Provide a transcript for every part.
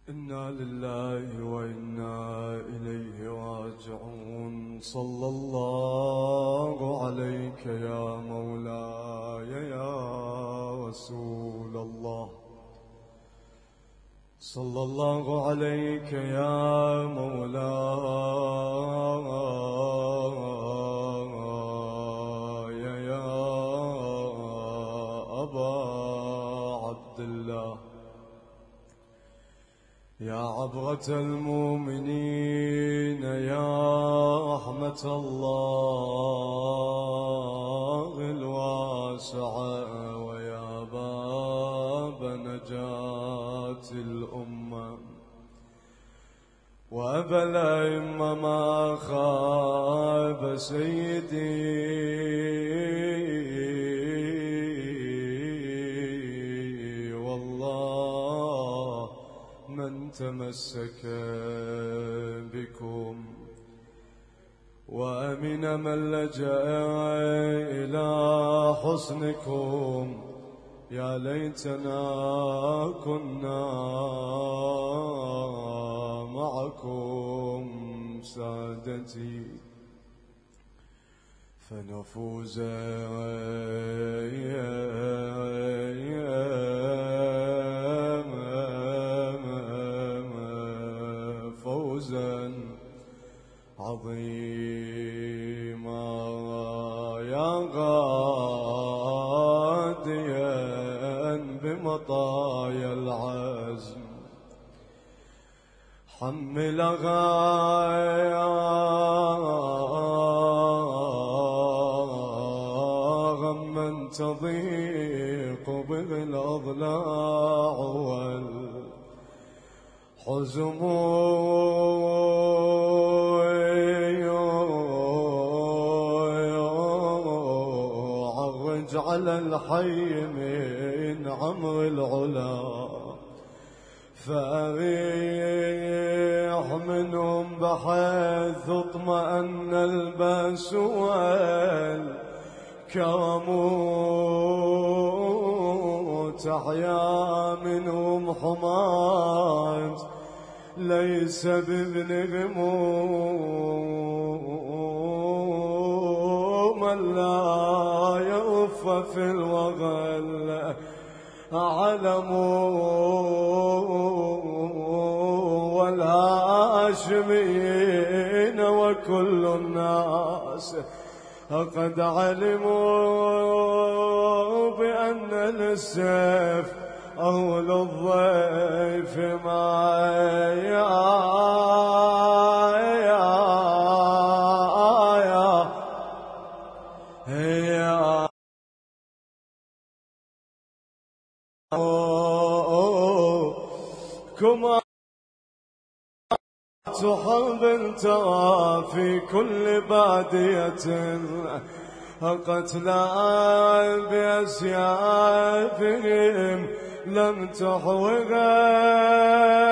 إنا لله وإنا إليه راجعون. صلى الله عليك يا مولاي يا رسول الله. صلى الله عليك يا مولاي يا أبا عبد الله، يا عبرة المؤمنين، يا رحمة الله الواسعة، ويا باب نجاة الأمة، وأبا الأئمة ما خاب سيدي من تمسك بكم، وأمن من لجأ إلى حسنكم. يا ليتنا كنا معكم سادتي فنفوز فوزا عظيما، يا غاديا بمطايا العزم حملها غما تضيق به الأضلاع والحزم، عرج على الحي من عمر العلا، فأريح منهم بحيث اطمأن الباس والكرم، تحيا منهم حماة ليس بابنهم من لا يرف في الوغل علم، والهاشميين وكل الناس قد علموا بأن للسيف أول الضيف ما كما حرب ترى في كل بادية قتلى بأسيافهم لم تحوغا،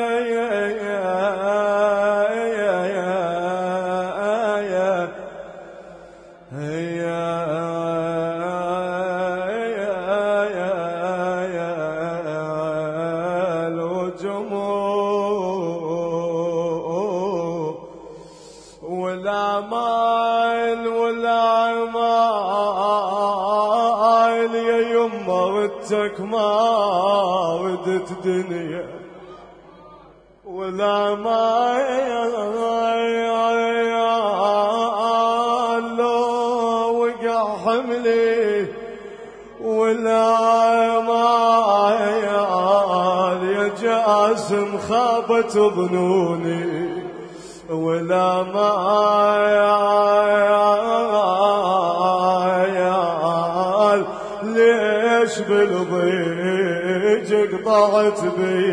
والأعمال يا يما ردتك ما ردت دنيا، والأعمال لو وقع حملي، والأعمال يا جاسم خابت ظنوني، والأمال ليش بالضيج قطعت بي،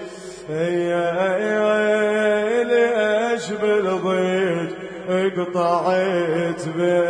ليش بالضيج قطعت بي،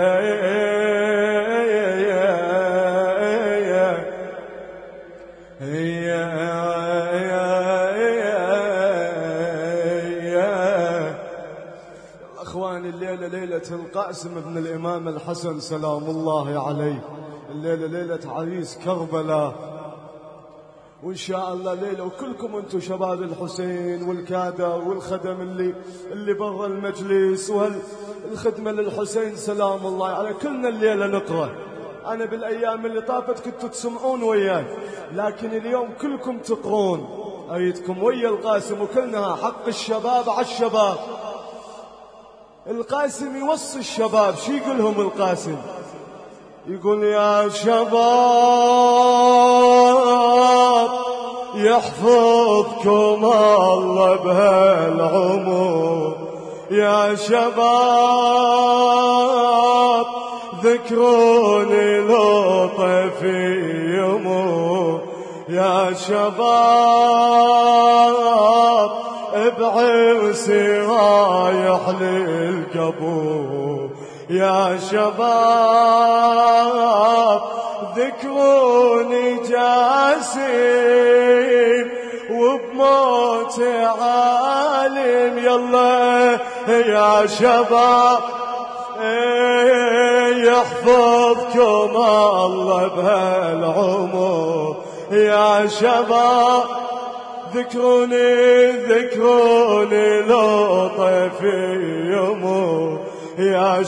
الليلة ليلة القاسم بن الإمام الحسن سلام الله عليه، الليلة ليلة عريس كربلاء، وإن شاء الله ليلة وكلكم أنتم شباب الحسين والكادر والخدم اللي برا المجلس والخدمة للحسين سلام الله على كلنا الليلة نقرأ. أنا بالأيام اللي طافت كنتوا تسمعون وياي، لكن اليوم كلكم تقرون أيدكم ويا القاسم، وكلنا حق الشباب على الشباب. القاسم يوصي الشباب، شو يقولهم القاسم؟ يقول يا شباب يحفظكم الله بهالعمر، يا شباب ذكروني لطفي يمر، يا شباب بعرسي رايح للقبور، يا شباب ذكروني جاسم وبموت عالم، يلا يا شباب يحفظكم الله بهالعمر، يا شباب ذكروني لطفي يمر، يا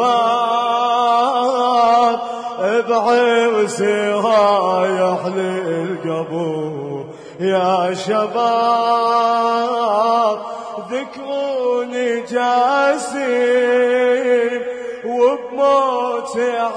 شباب بعرسي رايح للقبور، يا شباب ذكروني جاسم وبموت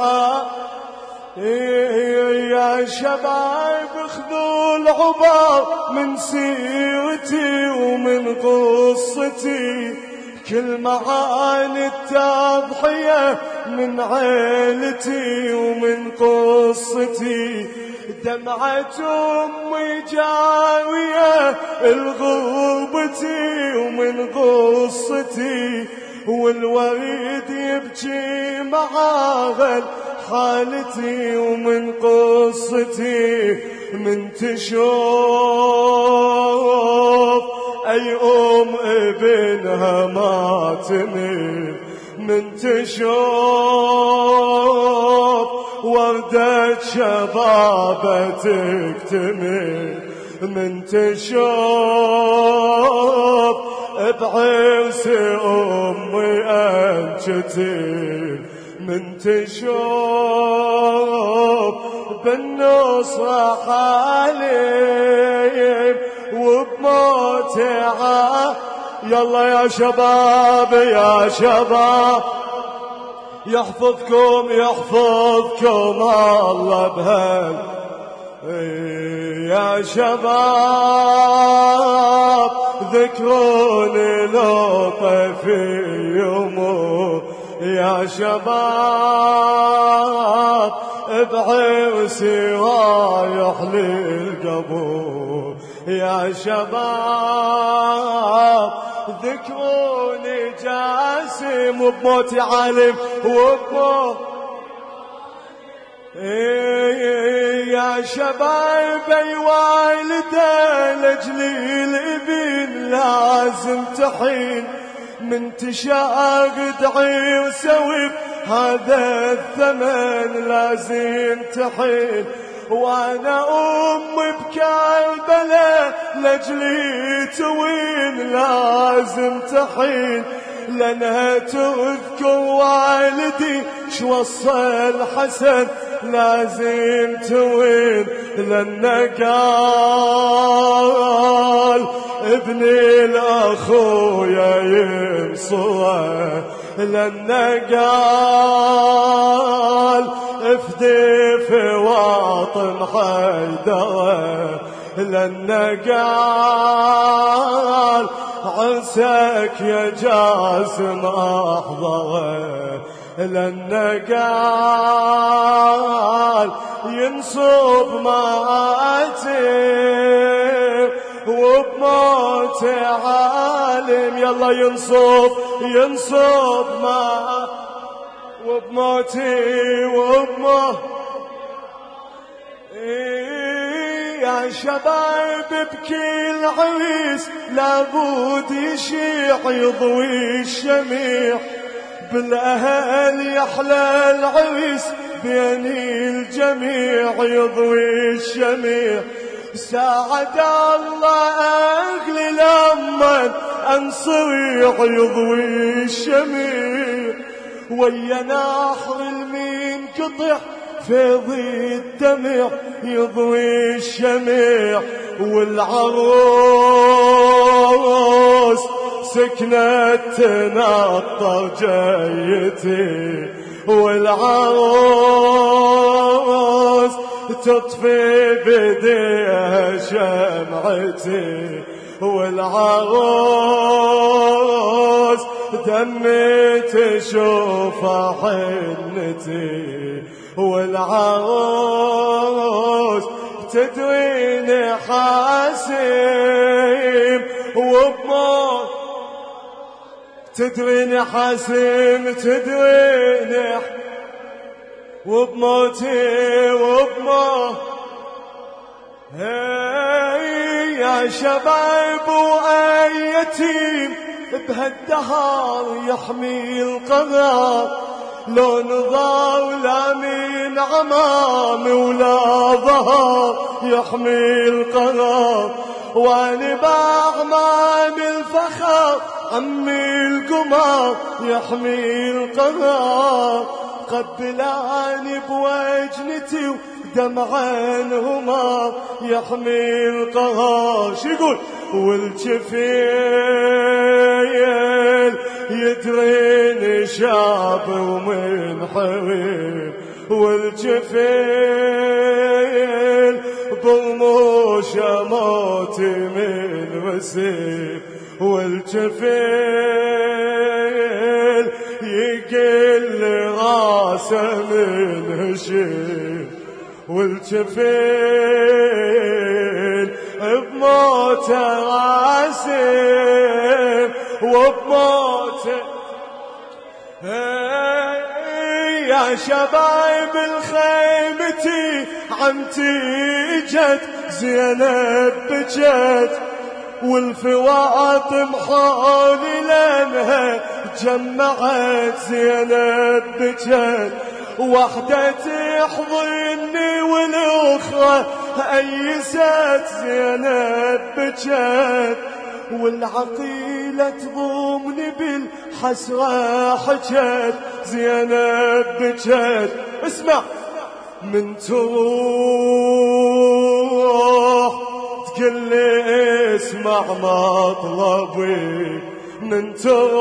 يا شباب خذوا العبار من سيرتي ومن قصتي، كل معاني التضحية من عيلتي ومن قصتي، دمعة أمي جاوية الغربتي ومن قصتي، والوريد يبكي معاها حالتي ومن قصتي، من تشوف أي ابنها ما تمل، من تشوف وردة شبابة تكتمل، من تشوف بعرس أمي أنشتل، من تشوف بالنصرة حالم وبموت يلا يا شباب يا شباب يحفظكم الله بهال، يا شباب ذكروني لطفي يمر، يا شباب بعرسي رايح للقبور، يا شباب ذكروني جاسم وبموت عالم وبموت، يا شباب اي والده لاجلي الابن لازم تحين، من تشاهد عيسى هذا الثمن لازم تحين، وانا امي بكربلاء لاجلي توين لازم تحين، لانها تذكر والدي شوصى الحسن لازم توين، لأنه قال ابني الأخويا ينصره، لأنه قال افدي في واطن حيدره، لأنه قال عساك يا جاسم أحضره، لأنه قال ينصب ماتم وبموت عالم، يلا ينصب ما وبموتي وبموت يا شباب بكل عريس لابد يشيع يضوي الشميع، بالأهل يحلى العريس بين الجميع يضوي الشميع، ساعد الله أهلي لما أنصيح يضوي الشميع ويا نحر المين قطع فيضي الدمع يضوي الشميع والعروس سكنت تنطر جيتي والعروس تطفي بديها شمعتي والعروس دمي تشوف حنتي والعروس تدريني حاسم وبموت تدريني حاسم تدريني وبموتي وبموت هي يا شباب وأي يتيم بهالدهار يحمي القرار لو نظار لا من عمامي ولا ظهر يحمي القرار وانا باعمام الفخر عمي القمر يحمي القرار قبلاني بوجنتي ودمعين هما يحمي القرار شو يقول والجفيل يدريني شاب ومن حريم والجفيل برموش موتي من وسيم والجفيل يقل راسه من هشيم والجفيل بموته راسم وبموته يا شباب الخيمتي عمتي جت زينب بجت والفواطم حولي لانها جمعت زينب بجت وحدة تحضني والاخرى ايست زينب بجت والعقيلة تضمني بالحسرة حجت زينب بجت اسمع من تروح تقلي اسمع مطلبي من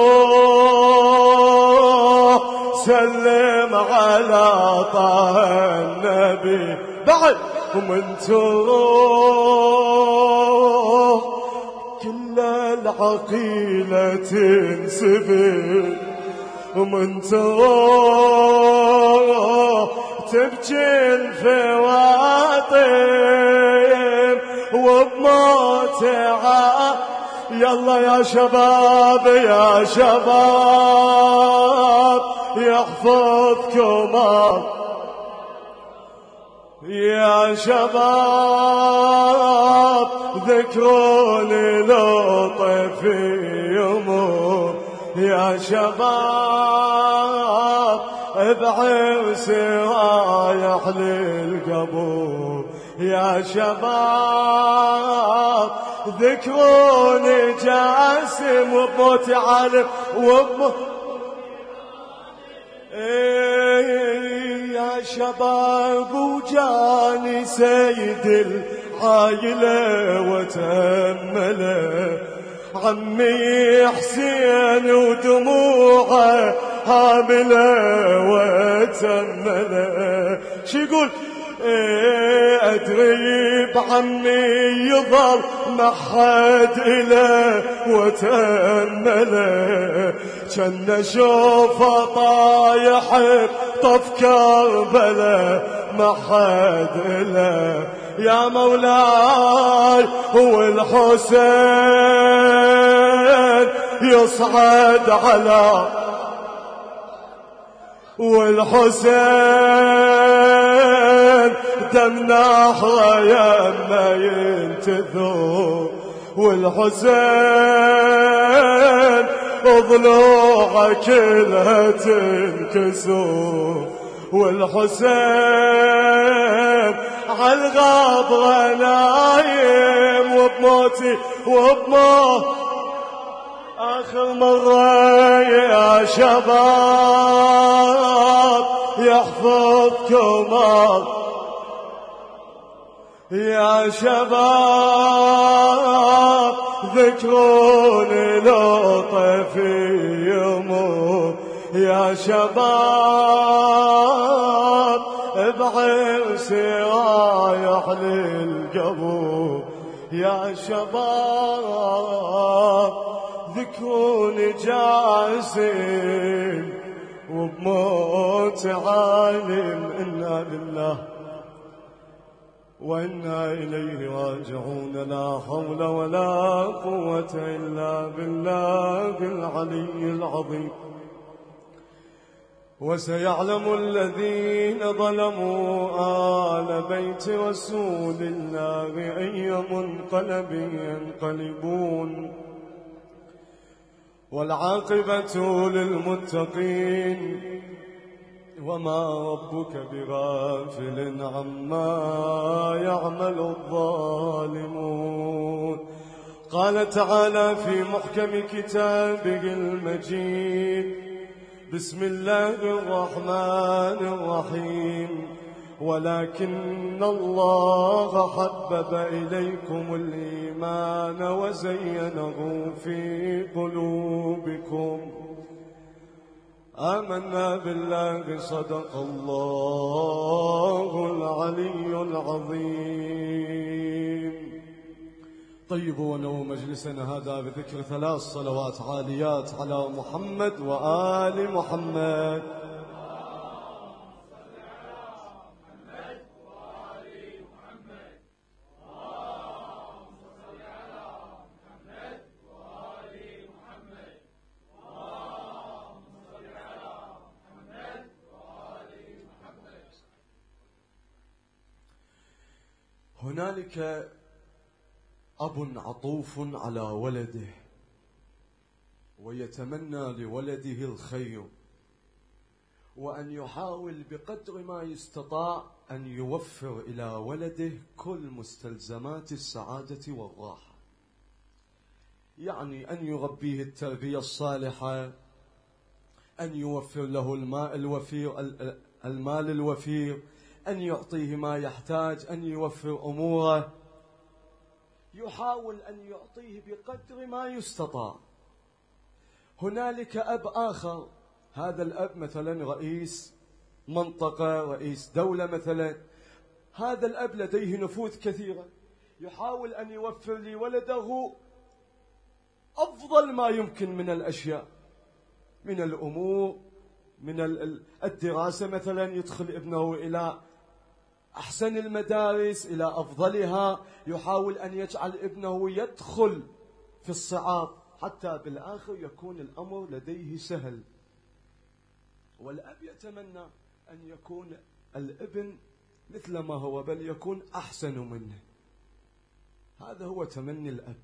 تروح سلم على طه النبي بعد ومن تروح كل العقيلة تنسبي ومن تروح تبكي الفواطم وبموتها يلا يا شباب يا شباب يحفظكم يا شباب ذكروني لطف يمور يا شباب بعرسي رايح للقبور يا شباب ذكروني جاسم وبموتي عالم يا شباب وجاني سيد العايلة وتأمله عمي حسين ودموعه هاملة وتأمله شو يقول أدري بعمي يظل محد إله وتأمله كان أشوفه طايح طف كربلاء محد إله يا مولاي هو الحسين يصعد على والحسين دم نحره يما ينتثر والحسين ضلوعه كلها تنكسر والحسين عالغابرة نايم نايم وبموتي وبموت آخر مرة يا شباب يحفظكم يا شباب ذكروني لو طيفي يموت يا شباب بعرسي رايح للقبور يا شباب ذكروني جالسين وبموت عالم إنا لله وإنا إليه راجعون لا حول ولا قوة إلا بالله العلي العظيم وسيعلم الذين ظلموا آل بيت رسول الله أي منقلب ينقلبون والعاقبة للمتقين وما ربك بغافل عما يعمل الظالمون قال تعالى في محكم كتابه المجيد بسم الله الرحمن الرحيم ولكن الله حبب إليكم الإيمان وزينه في قلوبكم آمنا بالله صدق الله العلي العظيم طيبوا ونووا مجلسنا هذا بذكر 3 صلوات عاليات على محمد وآل محمد هنالك أب عطوف على ولده ويتمنى لولده الخير وأن يحاول بقدر ما يستطاع أن يوفر إلى ولده كل مستلزمات السعادة والراحة، يعني أن يربيه التربية الصالحة، أن يوفر له المال الوفير، أن يعطيه ما يحتاج، أن يوفر أموره، يحاول أن يعطيه بقدر ما يستطاع. هنالك أب آخر، هذا الأب مثلا رئيس منطقة، رئيس دولة مثلا، هذا الأب لديه نفوذ كثيرة، يحاول أن يوفر لولده أفضل ما يمكن من الأشياء، من الأمور، من الدراسة مثلا، يدخل ابنه إلى أحسن المدارس، إلى أفضلها، يحاول أن يجعل ابنه يدخل في الصعاب حتى بالآخر يكون الأمر لديه سهل. والأب يتمنى أن يكون الابن مثل ما هو، بل يكون أحسن منه. هذا هو تمني الأب،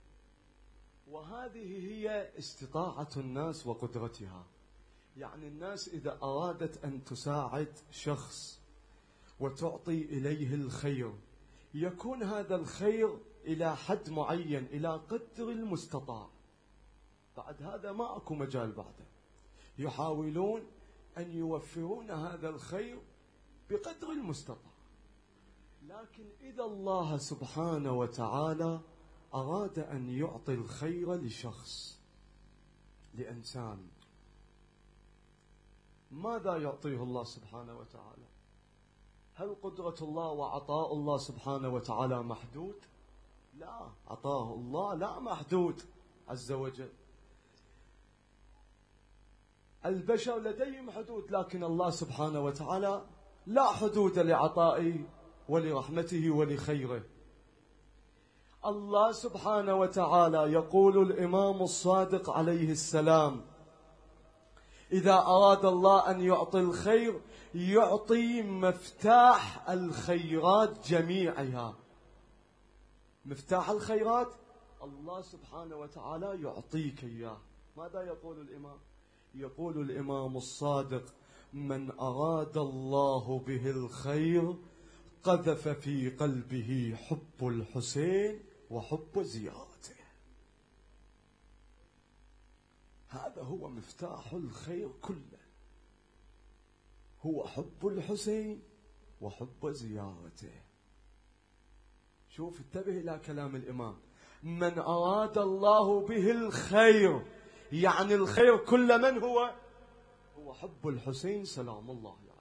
وهذه هي استطاعة الناس وقدرتها. يعني الناس إذا أرادت أن تساعد شخص وتعطي إليه الخير، يكون هذا الخير إلى حد معين، إلى قدر المستطاع، بعد هذا ما أكو مجال بعده. يحاولون أن يوفرون هذا الخير بقدر المستطاع. لكن إذا الله سبحانه وتعالى أراد أن يعطي الخير لشخص، لإنسان، ماذا يعطيه الله سبحانه وتعالى؟ هل قدرة الله وعطاء الله سبحانه وتعالى محدود؟ لا، عطاء الله لا محدود عز وجل. البشر لديهم حدود، لكن الله سبحانه وتعالى لا حدود لعطائه ولرحمته ولخيره. الله سبحانه وتعالى يقول الإمام الصادق عليه السلام: إذا أراد الله أن يعطي الخير يعطي مفتاح الخيرات جميعها. مفتاح الخيرات الله سبحانه وتعالى يعطيك إياه. ماذا يقول الإمام؟ يقول الإمام الصادق: من أراد الله به الخير قذف في قلبه حب الحسين وحب زيارته. هذا هو مفتاح الخير كله، هو حب الحسين وحب زيارته. شوف انتبه إلى كلام الإمام: من أراد الله به الخير، يعني الخير كل من هو حب الحسين سلام الله عليه.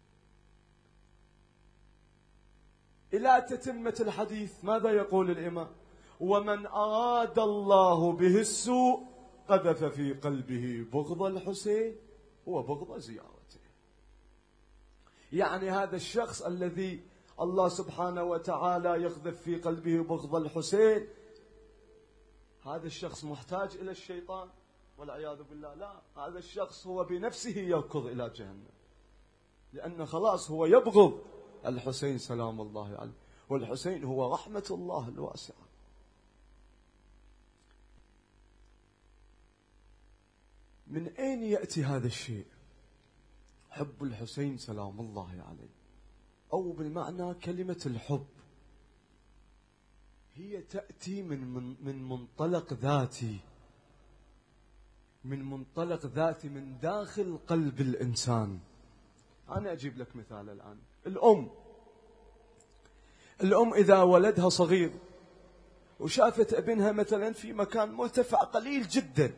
إلى تتمة الحديث ماذا يقول الإمام؟ ومن أراد الله به السوء قذف في قلبه بغض الحسين وبغض زيارته. يعني هذا الشخص الذي الله سبحانه وتعالى يقذف في قلبه بغض الحسين، هذا الشخص محتاج إلى الشيطان والعياذ بالله؟ لا، هذا الشخص هو بنفسه يركض إلى جهنم، لأن خلاص هو يبغض الحسين سلام الله عليه، والحسين هو رحمة الله الواسعة. من أين يأتي هذا الشيء؟ حب الحسين سلام الله عليه، أو بالمعنى كلمة الحب هي تأتي من منطلق ذاتي، من منطلق ذاتي من داخل قلب الإنسان. أنا أجيب لك مثال الآن. الأم إذا ولدها صغير وشافت ابنها مثلا في مكان مرتفع قليل جدا،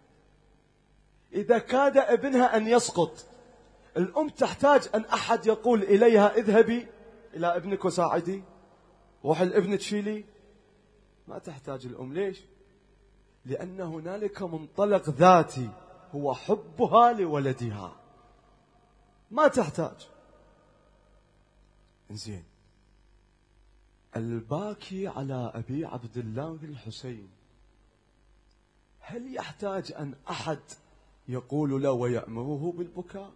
إذا كاد ابنها أن يسقط، الأم تحتاج أن أحد يقول إليها اذهبي إلى ابنك وساعدي، روح الابن تشيلي؟ ما تحتاج الأم. ليش؟ لأن هنالك منطلق ذاتي هو حبها لولدها، ما تحتاج. إنزين، الباكي على أبي عبد الله الحسين هل يحتاج أن أحد يقول له ويأمره بالبكاء؟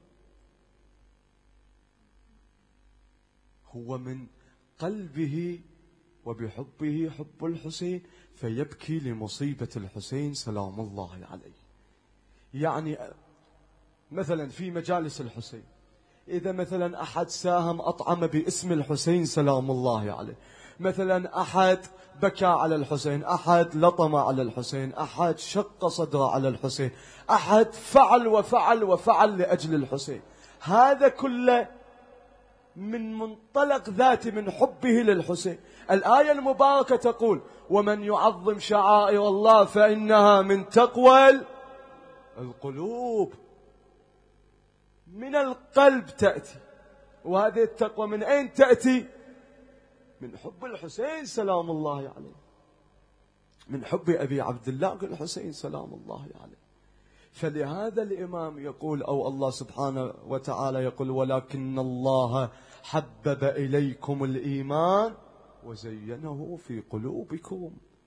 هو من قلبه وبحبه حب الحسين فيبكي لمصيبة الحسين سلام الله عليه. يعني مثلا في مجالس الحسين إذا مثلا أحد ساهم أطعم باسم الحسين سلام الله عليه، مثلا أحد بكى على الحسين، أحد لطم على الحسين، أحد شق صدره على الحسين، أحد فعل وفعل وفعل لأجل الحسين، هذا كله من منطلق ذاتي من حبه للحسين. الآية المباركة تقول: ومن يعظم شعائر الله فإنها من تقوى القلوب. من القلب تأتي، وهذه التقوى من أين تأتي؟ من حب الحسين سلام الله عليه، من حب أبي عبد الله الحسين سلام الله عليه. فلهذا الإمام يقول، أو الله سبحانه وتعالى يقول: ولكن الله حبب إليكم الإيمان وزينه في قلوبكم.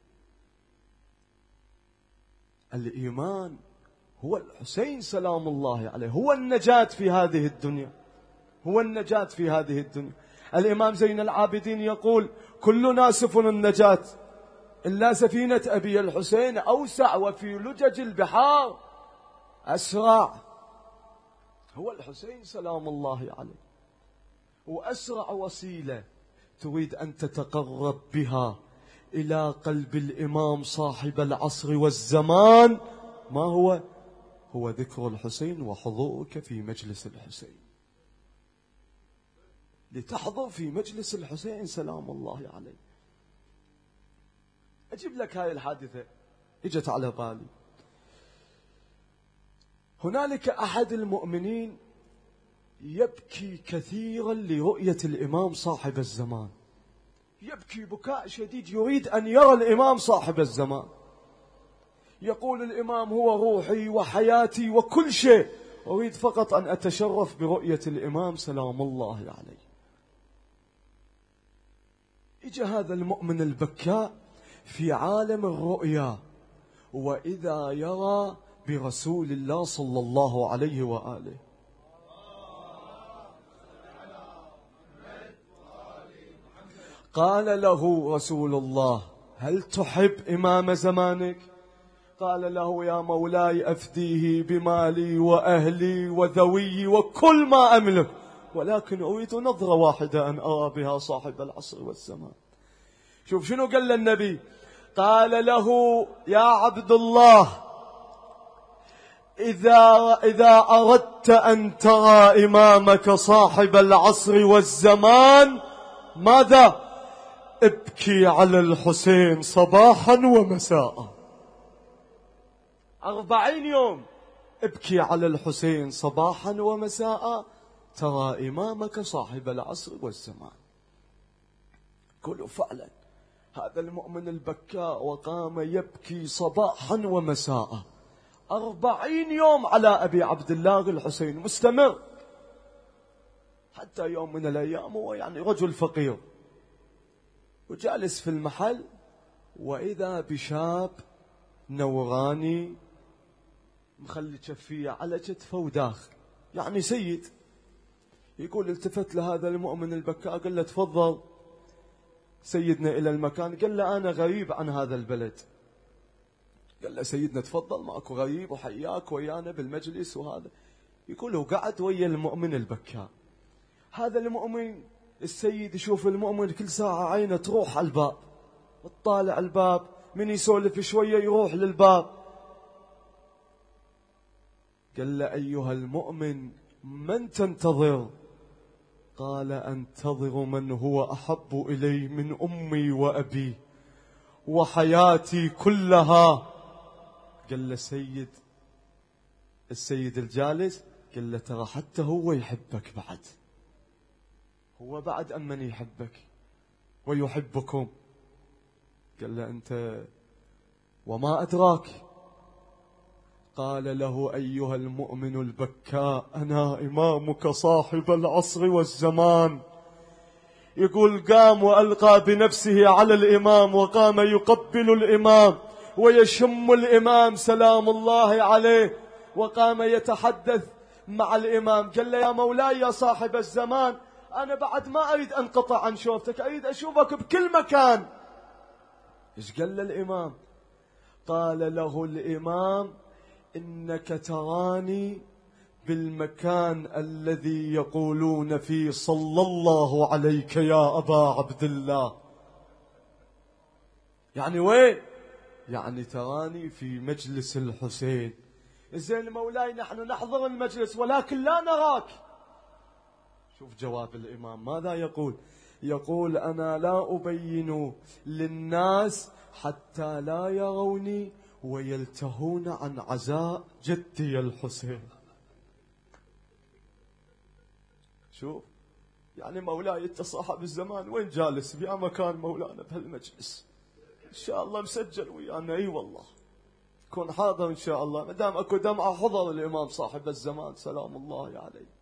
الإيمان هو الحسين سلام الله عليه، هو النجاة في هذه الدنيا، هو النجاة في هذه الدنيا. الإمام زين العابدين يقول: كلنا سفن النجاة إلا سفينة أبي الحسين أوسع وفي لجج البحار أسرع. هو الحسين سلام الله عليه، وأسرع وسيلة تريد أن تتقرب بها إلى قلب الإمام صاحب العصر والزمان. ما هو؟ هو ذكر الحسين وحضورك في مجلس الحسين، لتحضر في مجلس الحسين سلام الله عليه. أجيب لك هاي الحادثة اجت على بالي. هنالك أحد المؤمنين يبكي كثيرا لرؤية الإمام صاحب الزمان، يبكي بكاء شديد، يريد أن يرى الإمام صاحب الزمان. يقول الإمام: هو روحي وحياتي وكل شيء، أريد فقط أن أتشرف برؤية الإمام سلام الله عليه. إجا هذا المؤمن البكاء في عالم الرؤيا، وإذا يرى برسول الله صلى الله عليه وآله. قال له رسول الله: هل تحب إمام زمانك؟ قال له: يا مولاي أفديه بمالي وأهلي وذوي وكل ما أملك، ولكن أريد نظرة واحدة أن أرى بها صاحب العصر والزمان. شوف شنو قال النبي، قال له يا عبد الله إذا أردت أن ترى إمامك صاحب العصر والزمان ماذا؟ ابكي على الحسين صباحا ومساء. 40 يوم ابكي على الحسين صباحا ومساء ترى إمامك صاحب العصر والزمان. قولوا فعلا هذا المؤمن البكاء وقام يبكي صباحا ومساء 40 يوم على أبي عبد الله الحسين مستمر. حتى يوم من الأيام هو يعني رجل فقير وجالس في المحل، وإذا بشاب نوراني مخلي كفية على كتفه وداخل، يعني سيد. يقول التفت لهذا المؤمن البكاء قال له تفضل سيدنا إلى المكان. قال له أنا غريب عن هذا البلد. قال له سيدنا تفضل ماكو غريب وحياك ويانا بالمجلس وهذا. يقول وقعد ويا المؤمن البكاء. هذا المؤمن السيد يشوف المؤمن كل ساعة عينه تروح على الباب وتطالع الباب، من يسولف شوية يروح للباب. قال له أيها المؤمن من تنتظر؟ قال أنتظر من هو أحب إلي من أمي وأبي وحياتي كلها. قال له السيد الجالس، قال له ترى حتى هو يحبك بعد، هو بعد أمن يحبك ويحبكم. قال له أنت وما أدراك؟ قال له أيها المؤمن البكاء أنا إمامك صاحب العصر والزمان. يقول قام وألقى بنفسه على الإمام وقام يقبل الإمام ويشم الإمام سلام الله عليه، وقام يتحدث مع الإمام. قال له يا مولاي يا صاحب الزمان أنا بعد ما أريد أنقطع عن شوفتك، أريد أشوفك بكل مكان. إيش قال له الإمام؟ قال له الإمام إنك تراني بالمكان الذي يقولون فيه صلى الله عليك يا أبا عبد الله. يعني وين؟ يعني تراني في مجلس الحسين. زين مولاي نحن نحضر المجلس ولكن لا نراك. شوف جواب الإمام ماذا يقول؟ يقول أنا لا أبين للناس حتى لا يروني ويلتهون عن عزاء جدي الحسين. شوف يعني مولاي انت صاحب الزمان وين جالس؟ بيا مكان مولانا بهالمجلس ان شاء الله مسجل ويانا. اي والله كون حاضر ان شاء الله، ما دام اكو دمعه حضر الامام صاحب الزمان سلام الله عليه.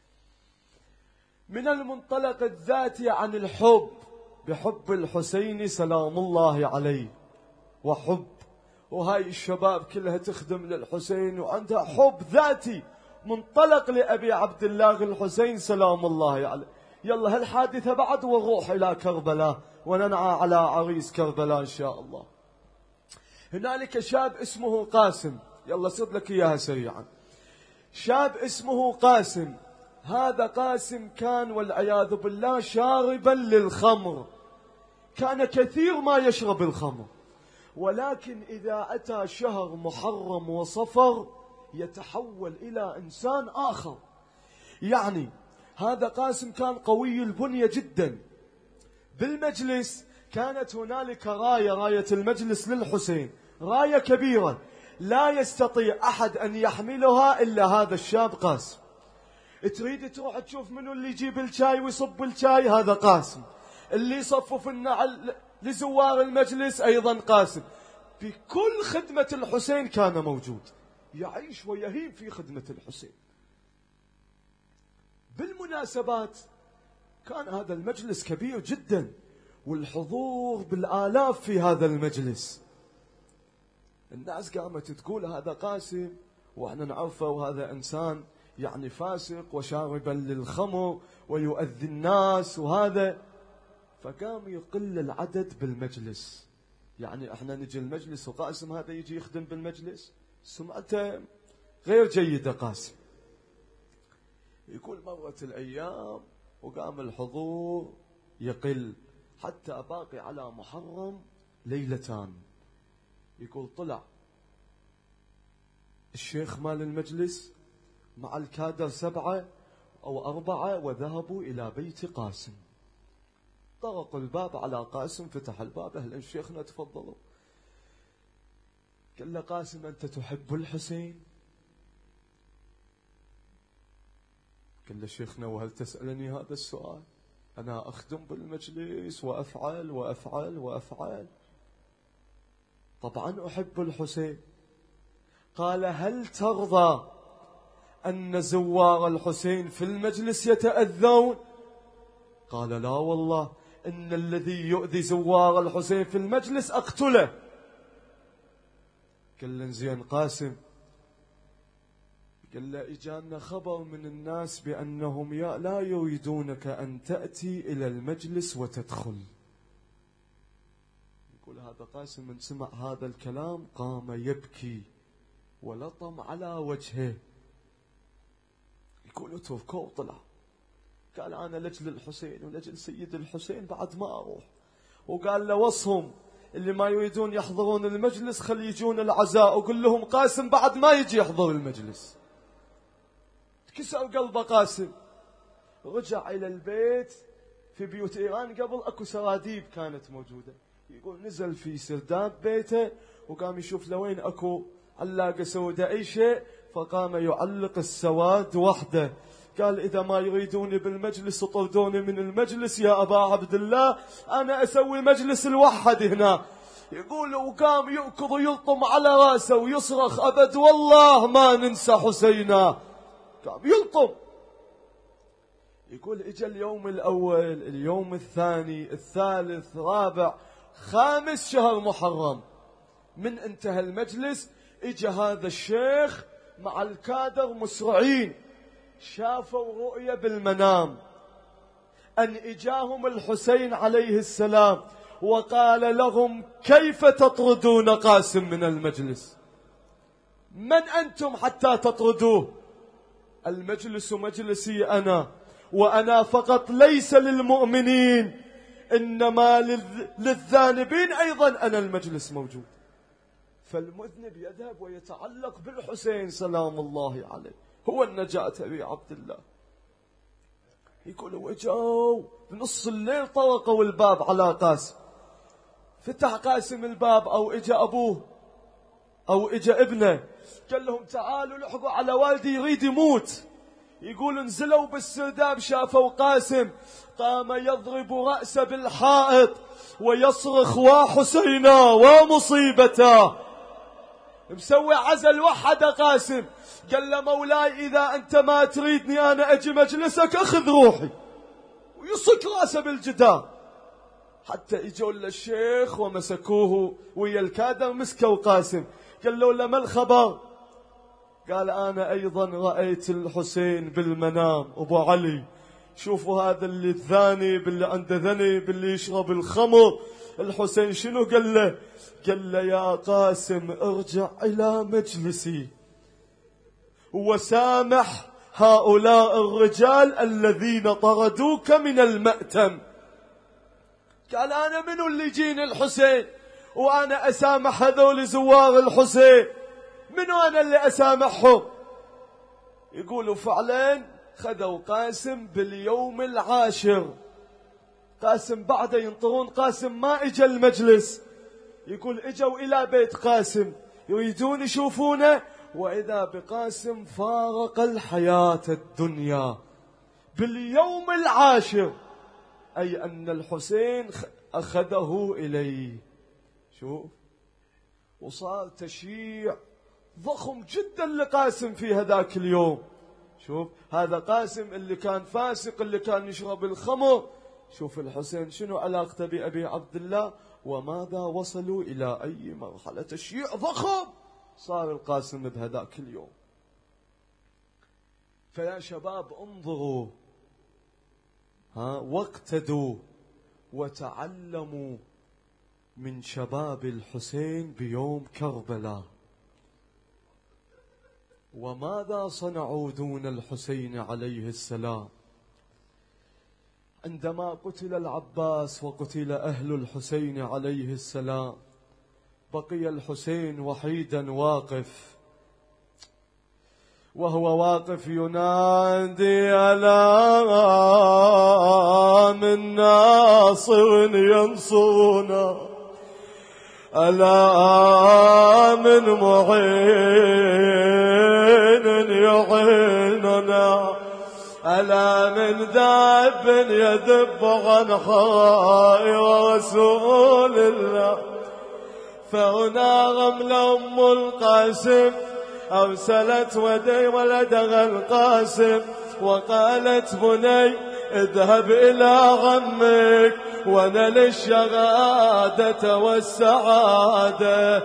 من المنطلق الذاتي عن الحب بحب الحسين سلام الله عليه وحب، وهاي الشباب كلها تخدم للحسين وعندها حب ذاتي منطلق لأبي عبد الله الحسين سلام الله عليه. يلا هالحادثة بعد ونروح إلى كربلاء وننعى على عريس كربلاء إن شاء الله. هنالك شاب اسمه قاسم، يلا سرد لك إياها سريعا. شاب اسمه قاسم، هذا قاسم كان والعياذ بالله شاربا للخمر، كان كثير ما يشرب الخمر، ولكن إذا أتى شهر محرم وصفر يتحول إلى إنسان آخر. يعني هذا قاسم كان قوي البنية جدا. بالمجلس كانت هنالك راية المجلس للحسين، راية كبيرة لا يستطيع أحد أن يحملها إلا هذا الشاب قاسم. تريد تروح تشوف منو اللي يجيب الشاي ويصب الشاي، هذا قاسم. اللي يصفف النعل لزوار المجلس أيضا قاسم. في كل خدمة الحسين كان موجود، يعيش ويهيم في خدمة الحسين. بالمناسبات كان هذا المجلس كبير جدا والحضور بالآلاف في هذا المجلس. الناس قامت تقول هذا قاسم واحنا نعرفه وهذا إنسان يعني فاسق وشاربا للخمر ويؤذي الناس وهذا، فقام يقل العدد بالمجلس. يعني احنا نجي المجلس وقاسم هذا يجي يخدم بالمجلس، سمعته غير جيدة قاسم. يقول مرت الأيام وقام الحضور يقل حتى باقي على محرم ليلتان. يقول طلع الشيخ مال المجلس مع الكادر 7 أو 4 وذهبوا إلى بيت قاسم. طرقوا الباب على قاسم، فتح الباب: أهلا شيخنا تفضلوا. قال له: قاسم أنت تحب الحسين؟ قال له: شيخنا وهل تسألني هذا السؤال؟ أنا أخدم بالمجلس وأفعل وأفعل وأفعل. طبعا أحب الحسين. قال: هل ترضى أن زوار الحسين في المجلس يتأذون؟ قال: لا والله، إن الذي يؤذي زوار الحسين في المجلس أقتله. قال له: زين قاسم. قال له: إجانا خبر من الناس بأنهم لا يريدونك أن تأتي إلى المجلس وتدخل. يقول هذا قاسم من سمع هذا الكلام قام يبكي ولطم على وجهه. يقول اتركه وطلع. قال: أنا لجل الحسين ولجل سيد الحسين بعد ما أروح. وقال له: وصهم اللي ما يريدون يحضرون المجلس خلي يجون العزاء، وقل لهم قاسم بعد ما يجي يحضر المجلس. كسر قلبه قاسم. رجع إلى البيت. في بيوت إيران قبل أكو سراديب كانت موجودة. يقول نزل في سرداب بيته وقام يشوف لوين أكو علاقة سوداء أي شيء، فقام يعلق السواد وحده. قال: إذا ما يريدوني بالمجلس طردوني من المجلس يا أبا عبد الله، أنا أسوي مجلس الوحد هنا. يقول وقام يركض ويلطم على راسه ويصرخ: أبد والله ما ننسى حسينا. قام يلطم. يقول إجا اليوم الأول، اليوم الثاني، الثالث، رابع، 5 شهر محرم. من انتهى المجلس إجا هذا الشيخ مع الكادر مسرعين، شافوا رؤية بالمنام أن إجاهم الحسين عليه السلام وقال لهم: كيف تطردون قاسم من المجلس؟ من أنتم حتى تطردوه؟ المجلس مجلسي أنا، وأنا فقط ليس للمؤمنين، إنما للذانبين أيضا أنا المجلس موجود. فالمذنب يذهب ويتعلق بالحسين سلام الله عليه، هو النجاة أبي عبد الله. يقول وجاوا بنص الليل طرقوا الباب على قاسم. فتح قاسم الباب، أو إجا أبوه أو إجا ابنه، قال لهم: تعالوا لحقوا على والدي يريد يموت. يقول نزلوا بالسرداب شافوا قاسم قام يضرب رأسه بالحائط ويصرخ: وحسينا ومصيبته. مسوي عزل وحد قاسم. قال له: مولاي إذا أنت ما تريدني أنا أجي مجلسك أخذ روحي، ويصك رأسه بالجدار. حتى إجوا للشيخ ومسكوه ويا الكادر، مسكوا قاسم. قال له: لما الخبر؟ قال: أنا أيضا رأيت الحسين بالمنام. أبو علي شوفوا هذا اللي الذانب اللي عنده ذنب اللي يشرب الخمر، الحسين شنو قال له؟ قال له: يا قاسم ارجع إلى مجلسي وسامح هؤلاء الرجال الذين طردوك من المأتم. قال: أنا منو اللي يجيني الحسين وأنا أسامح هذول زوار الحسين؟ منو أنا اللي أسامحهم؟ يقولوا فعلا خذوا قاسم باليوم العاشر. قاسم بعد ينطرون، قاسم ما إجا المجلس. يقول إجوا إلى بيت قاسم يريدون يشوفونه، وإذا بقاسم فارق الحياة الدنيا باليوم العاشر، أي أن الحسين أخذه إليه. شوف، وصار تشييع ضخم جدا لقاسم في هذاك اليوم. شوف هذا قاسم اللي كان فاسق، اللي كان يشرب الخمر. شوف الحسين شنو علاقته بأبي عبد الله، وماذا وصلوا إلى أي مرحلة تشييع ضخم صار القاسم بهذاك اليوم. فيا شباب انظروا، واقتدوا وتعلموا من شباب الحسين بيوم كربلاء. وماذا صنعوا دون الحسين عليه السلام؟ عندما قتل العباس وقتل أهل الحسين عليه السلام، بقي الحسين وحيدا واقف، وهو واقف ينادي: ألا من ناصر ينصرنا، ألا من معين يعيننا، ألا من ذاب يذب عن خير رسول الله. فهنا رمل أم القاسم أرسلت ولدها القاسم وقالت: بني اذهب إلى عمك ونل الشهادة والسعادة.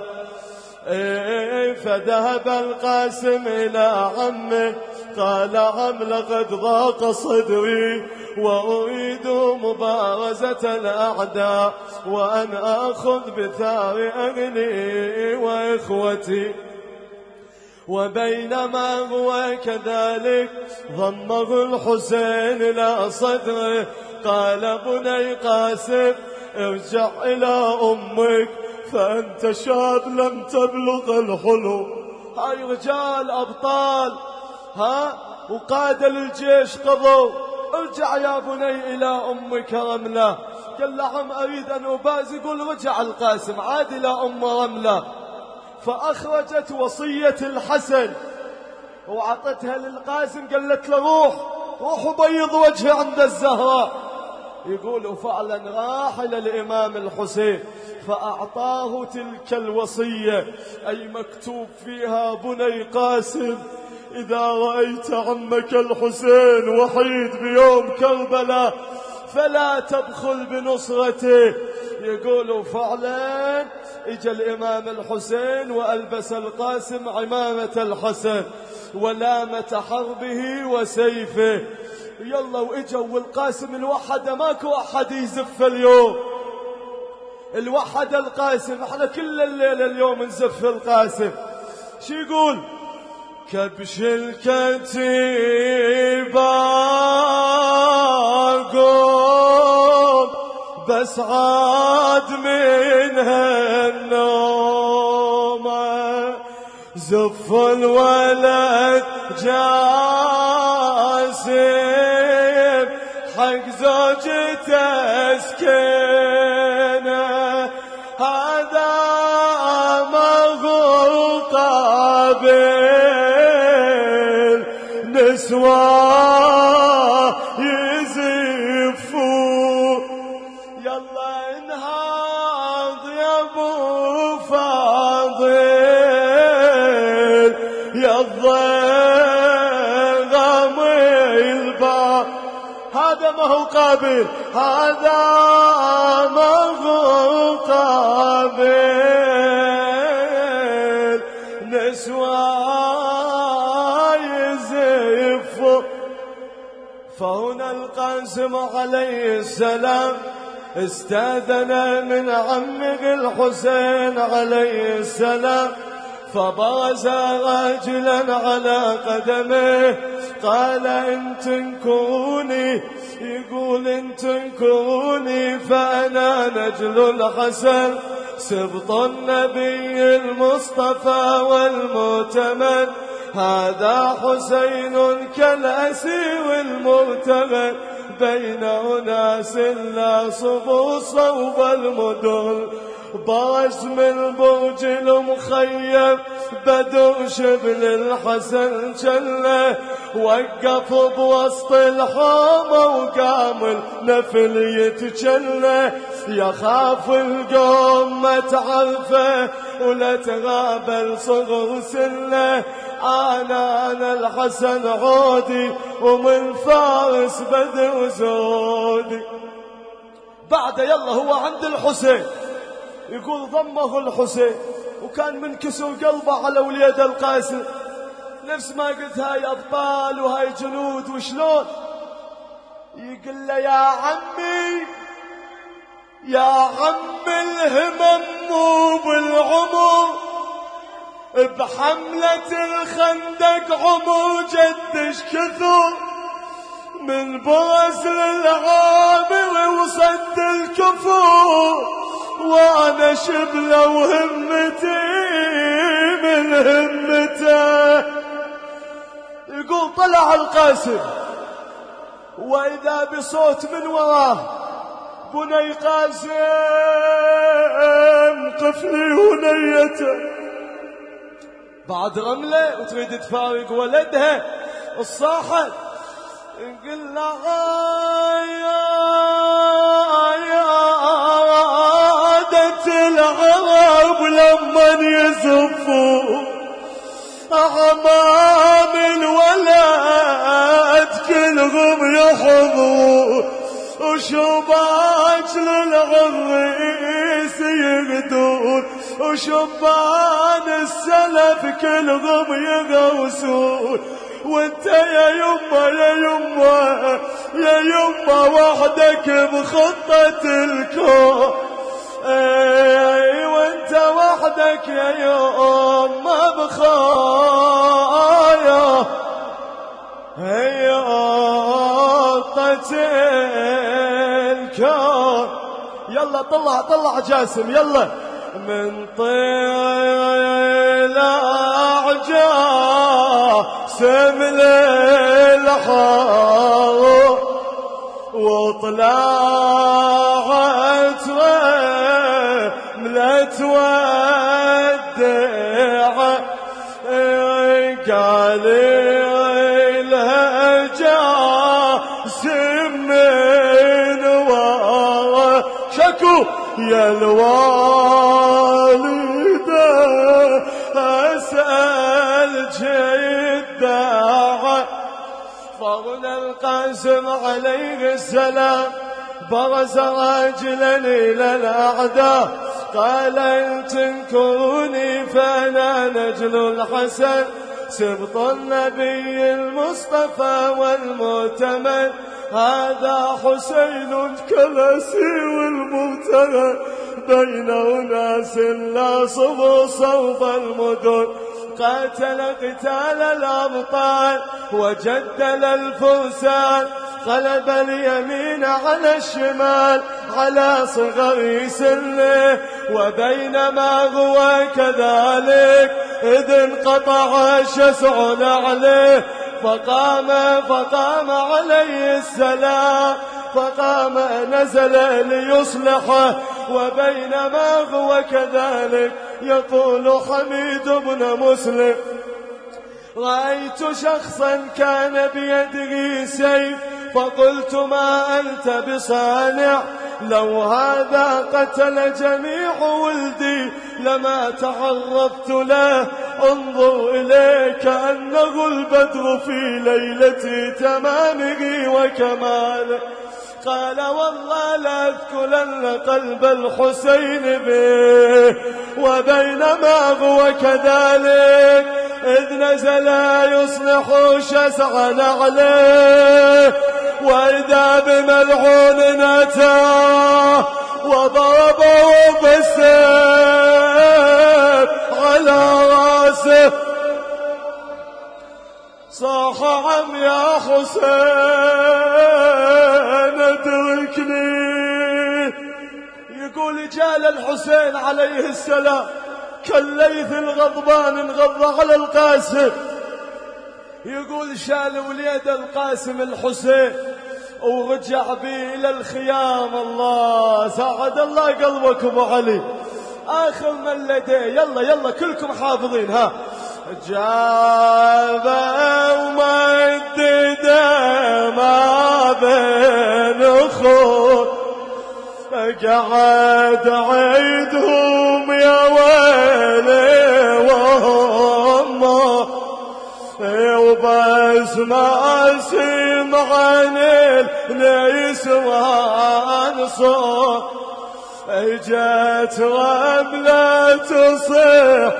فذهب القاسم إلى عمه، قال: عم لقد ضاق صدري وأريد مبارزة الأعداء وأن أخذ بثار أهلي وإخوتي. وبينما هو كذلك ضمه الحسين إلى صدره، قال: بني قاسم ارجع إلى أمك فأنت شاب لم تبلغ الحلم. هاي رجال أبطال وقادة للجيش قضوا: ارجع يا بني إلى أمك رملة. قال له: عم أريد أن أبازي. يقول: رجع القاسم عاد إلى أم رملة، فأخرجت وصية الحسن وعطتها للقاسم، قالت له: روح وبيض وجهه عند الزهراء. يقول: فعلا راح إلى الإمام الحسين فأعطاه تلك الوصية، أي مكتوب فيها: بني قاسم إذا رأيت عمك الحسين وحيد بيوم كربلاء فلا تبخل بنصرته. يقول: فعلا اجى الإمام الحسين وألبس القاسم عمامة الحسن ولامة حربه وسيفه. يلا وإجوا والقاسم الوحدة، ماكو أحد يزف اليوم، الوحد القاسم. احنا كل الليلة اليوم نزف القاسم. شو يقول؟ كبش الكتيبة قوم بس عاد منها النوم، زف الولد جاسم حق زوجته سكينة، هذا مغول قابل نسوى يزفوا. يلا انهض يا ابو فاضل يا الضغم الباب، هذا ما هو قابل، هذا ما هو قابل نسوى يزفوا. فهنا القاسم عليه السلام استاذن من عمه الحسين عليه السلام، فبرز راجلا على قدمه، قال: إن تنكروني، يقول: إن تنكروني فأنا نجل الحسن سبط النبي المصطفى والمؤتمن، هذا حسين كالأسير المرتمن بين أناس لا صبوا صوب المدن. برز من برج المخيم بدر شبل الحسن جله، وقف بوسط الحومة وقام النفل يتجلى، يخاف القوم ما تعرفه ولا تغابل صغر سنه، أنا الحسن عودي ومن فارس بدر زودي. بعد يلا هو عند الحسين، يقول: ضمه الحسين وكان منكسر قلبه على وليد القاسم، نفس ما قلت هاي أبطال وهاي جنود وشلون. يقول له: يا عمي يا عم الهمم مو بالعمر، بحملة الخندق عمر جدش كثر من برز للعامر وصد الكفور، وانا شبله وهمتي من همته. يقول طلع القاسم واذا بصوت من وراه بني قاسم قفلي ونيته. بعد رملة وتريد تفارق ولدها الصاحب قل لها يا عادة العرب لما يزفوا أعمام الولد كلهم يحضوا، وشباك للعريس يغدون، وشبان السلف كلهم يغوسون. وانت يا يمه يا يمه يا يمه وحدك بخطة الكون، اي وانت وحدك يا يمه بخايا هي خطة الكون. يلا طلع جاسم يلا. من طلع جاسم للحار وطلعت رملة ودع، قال لها جاسم من ورا شكو يا الوالدة أسأل جدها. فرنا القاسم عليه السلام برز راجلا إلى الأعداء، قال إن تنكروني فأنا نجل الحسن سبط النبي المصطفى والمؤتمن، هذا حسين الكلاسي والمبتغى بين أناس لا صبوا صوب المدن، قاتل قتال الأبطال وجدل الفرسان، قلب اليمين على الشمال على صغر سنه، وبينما هو كذلك إذ انقطع شسع نعله، فقام عليه السلام، فقام نزل ليصلحه. وبينما هو كذلك يقول حميد بن مسلم رأيت شخصا كان بيده سيف فقلت ما أنت بصانع، لو هذا قتل جميع ولدي لما تعرفت له، انظر إليه كأنه البدر في ليلة تمامه وكماله. قال والله لأذكلن قلب الحسين به. وبينما هو كذلك إذ نزل يصلح شسع نعله، وإذا بملعون أتاه وضربه بالسيف على رأسه، صاح عم يا حسين ادركني. يقول جال الحسين عليه السلام كالليث الغضبان انغض على القاسم، يقول شال وليد القاسم الحسين ورجع بي إلى الخيام. الله ساعد الله قلبك أبو علي. آخر من لديه يلا كلكم حافظين ها. جاب ومدد ما بين أخوه، قعد عيدهم يا ويلي وهم، وبس ما سمعني النسوان صوت، اجت رملة تصيح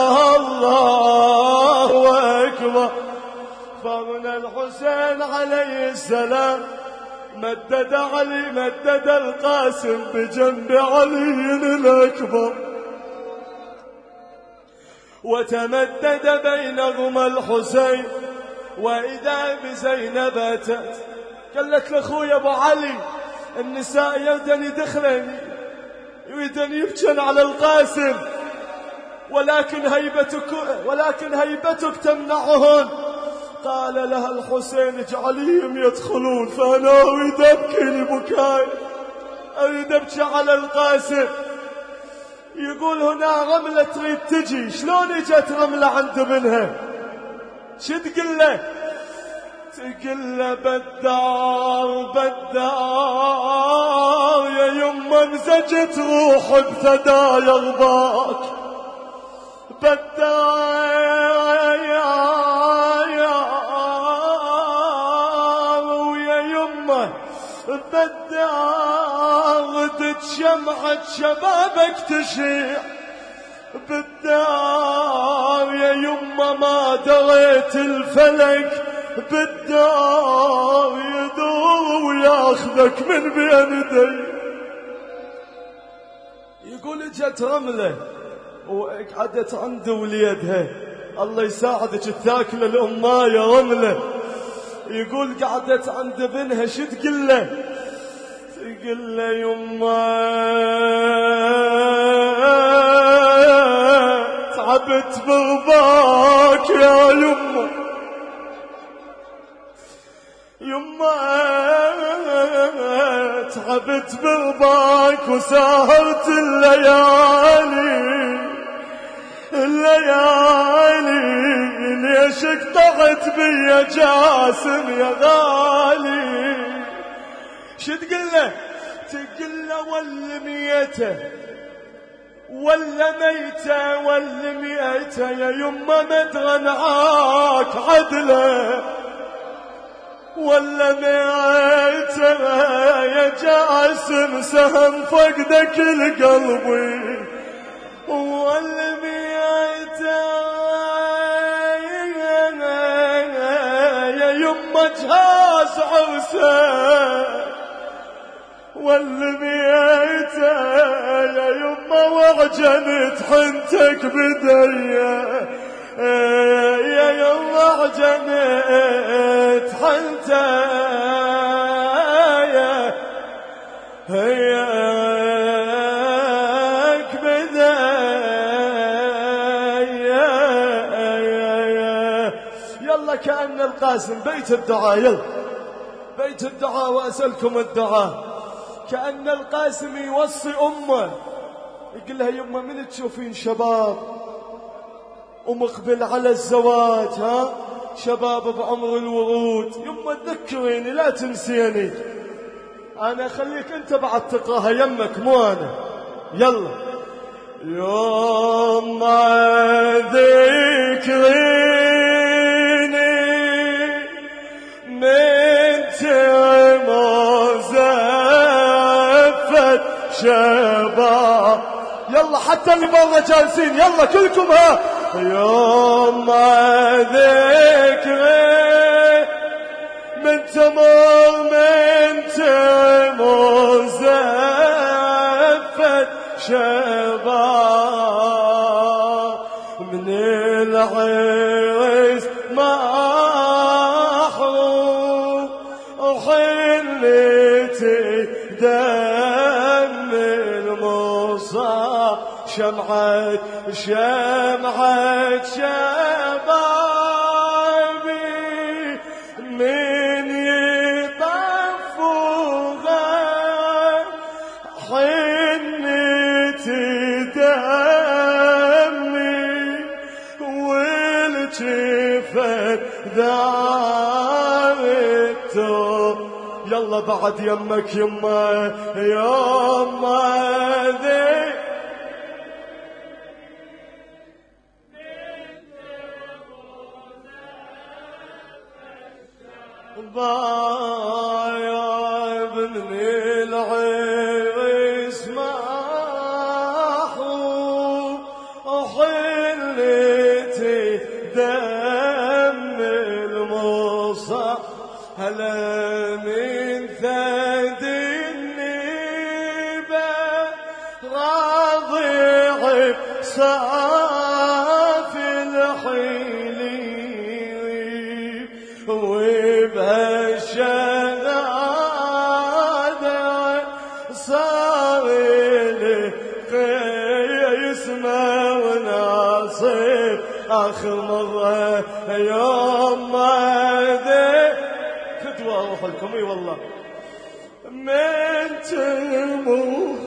الله أكبر. فرنا الحسين عليه السلام مدد علي مدد القاسم بجنب علي الأكبر، وتمدد بينهما الحسين. وإذا بزينب أتت قالت لأخويا أبو علي النساء يردن يدخلن يريدن يبكن على القاسم، ولكن هيبتك تمنعهن. قال لها الحسين اجعليهم يدخلون، فأنا أريد أبكي لبكاي، أريد أبكي على القاسم. يقول هنا رملة تريد تجي، شلون اجت رملة عند منها؟ شو تقول له؟ تقول له بدار بدار يا يما انزجت روح بثدا يرضاك، بدار ويا يما بدار شمعة شبابك تشيع، بالدار يا يما ما دريت الفلك، بالدار يدور وياخذك من بين يدي. يقول اجت رملة وقعدت عند وليدها، الله يساعدك الثاكل الأمة يا رملة. يقول قعدت عند ابنها، شو تقول له؟ تقول له يما تعبت برضاك يا يما، يما تعبت برضاك وسهرت الليالي، ليش اقطعت بيا جاسم يا غالي. شو تقول له؟ تقول له ولا ميته ولا ميته ولا ميته يا يما مدرى نعاك عدله، ولا ميته يا جاسم سهم فقدك القلبي، ولا ميته يا يما جهاز عرسه، والميته يا يما وعجنت حنتك بديا، يا يما وعجنت حنتك هياك بديا. يلا كأن القاسم بيت الدعاء، يلا بيت الدعاء وأسألكم الدعاء. كأن القاسم يوصي أمه يقول لها يمه من تشوفين شباب ومقبل على الزواج، ها شباب بعمر الورود، يمه تذكريني لا تنسيني، أنا خليك أنت بعد تقراها يمك مو أنا. يلا يما ذكريني من شباب. يلا حتى اللي برا جالسين يلا كلكم ها. يوم ذكري من تمر زفت شباب من العرس محروم وحلتي دم المصاب شمعة شبابي من يطفوها حنتي دمي والجفن ذابته. يلا بعد يمك يما يما ذي بايا ابن العرس محروم وحلتي دم المصاب هلا من ثدي النيبة راضع بصافي تصير آخر مرة يوم ما فدوى أروح لكم اي والله من تموت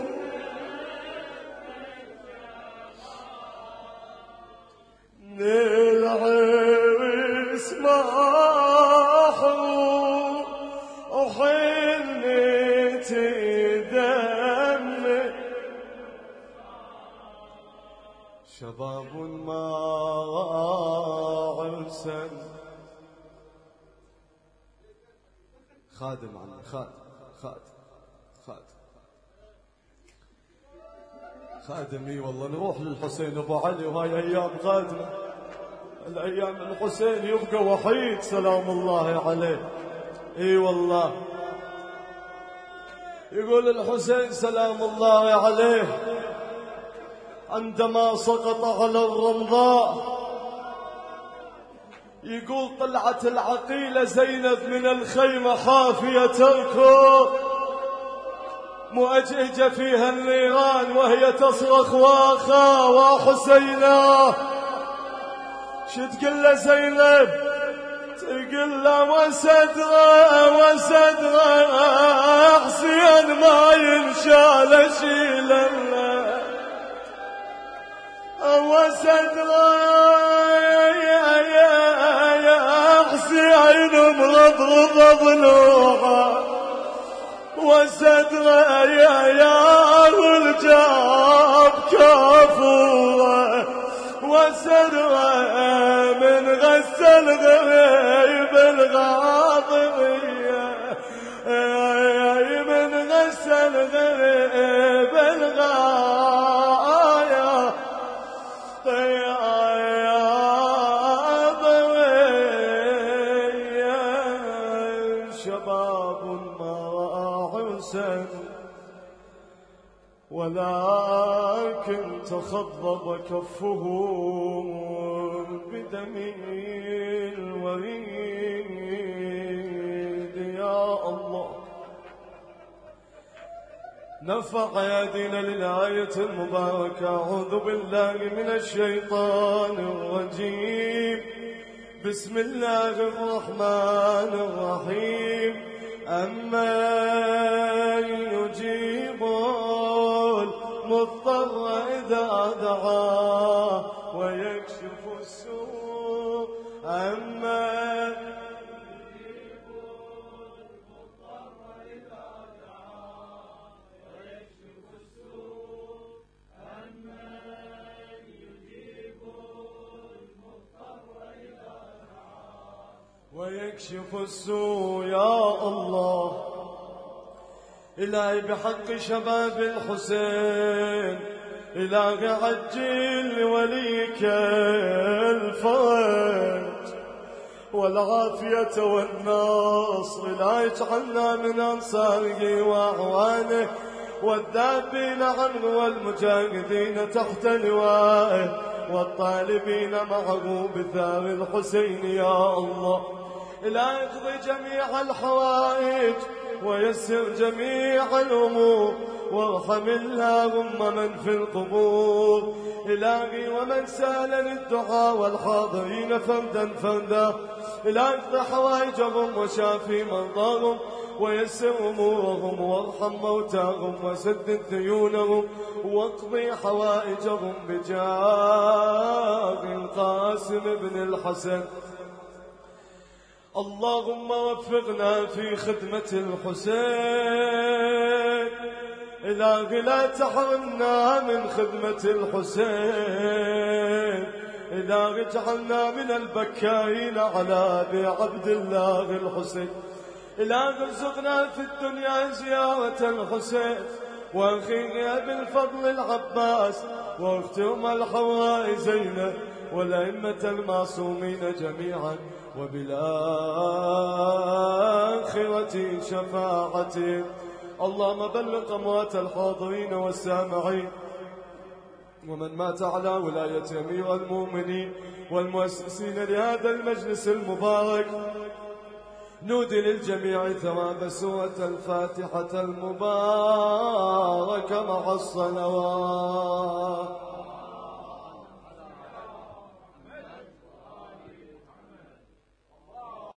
العرس محروم وحنتي دم شباب ما عرسا خادم عني خادمي والله نروح للحسين ابو علي وهاي ايام قادمه الايام الحسين يبقى وحيد سلام الله عليه اي والله يقول الحسين سلام الله عليه عندما سقط على الرمضاء يقول طلعت العقيلة زينب من الخيمة حافية تركض مؤججة فيها النيران وهي تصرخ واخا وحسينا شو تقول له زينب تقول له وسدره حسين ما ينشال شيله وسدره يا حسين مرضرض ضلوعه وسدره يا الجاب كافوره وسدره من غسل غريب الغاضبيه من غسل غريب الغايه شباب ما عرسا ولكن تخضب كفه بدم الوريد يا الله نفع يدينا للآية المباركة أعوذ بالله من الشيطان الرجيم بسم الله الرحمن الرحيم أمن يجيب المضطر إذا دعاه ويكشف السوء أمن يجيب المضطر إذا دعاه ويكشف السوء أمن يجيب المضطر إذا دعاه ويكشف السوء يا الله إلهي بحق شباب الحسين إلهي عجل وليك الفرج والعافية والنصر إلهي اجعلنا من أنصاره وأعوانه والذابين عنه والمجاهدين تحت لوائه والطالبين معه بثار الحسين يا الله إلهي اقضي جميع الحوائج ويسر جميع الأمور وارحم اللهم من في القبور إلهي ومن سأل للدعاء والحاضرين فردا فردا إلهي اقضي حوائجهم وشافي مرضاهم ويسر أمورهم وارحم موتاهم وسدد ديونهم واقضي حوائجهم بجاه القاسم بن الحسن اللهم وفقنا في خدمة الحسين إلهي لا تحرمنا من خدمة الحسين إلهي اجعلنا من البكائين على أبي عبد الله الحسين إلهي ارزقنا في الدنيا زيارة الحسين وأخيه أبي الفضل العباس واختهم الحواء زينب والأئمة المعصومين جميعا وبالآخرة شفاعته اللهم بلغ أموات الحاضرين والسامعين ومن مات على ولاية أمير المؤمنين والمؤسسين لهذا المجلس المبارك نودي للجميع ثواب سورة الفاتحة المباركة مع الصلوات